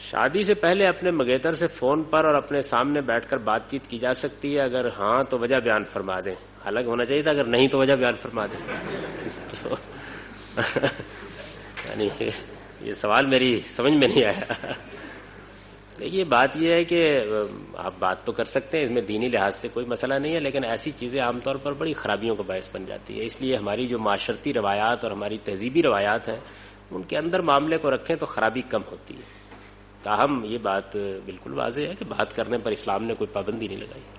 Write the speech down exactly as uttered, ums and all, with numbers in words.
शादी से पहले अपने मंगेतर से फोन पर और अपने सामने बैठकर बातचीत की जा सकती है? अगर हाँ तो वजह बयान फरमा दें। अलग होना चाहिए था, अगर नहीं तो वजह बयान फरमा दें। तो यानी ये सवाल मेरी समझ में नहीं आया। देखिए बात यह है कि आप बात तो कर सकते हैं, इसमें दीनी लिहाज से कोई मसला नहीं है, लेकिन ऐसी चीजें आमतौर पर बड़ी खराबियों का बायस बन जाती है। इसलिए हमारी जो माशरती रवायात और हमारी तहजीबी रवायात हैं उनके अंदर मामले को रखें तो खराबी कम होती है। ताहम ये बात बिल्कुल वाज़ेह है कि बात करने पर इस्लाम ने कोई पाबंदी नहीं लगाई।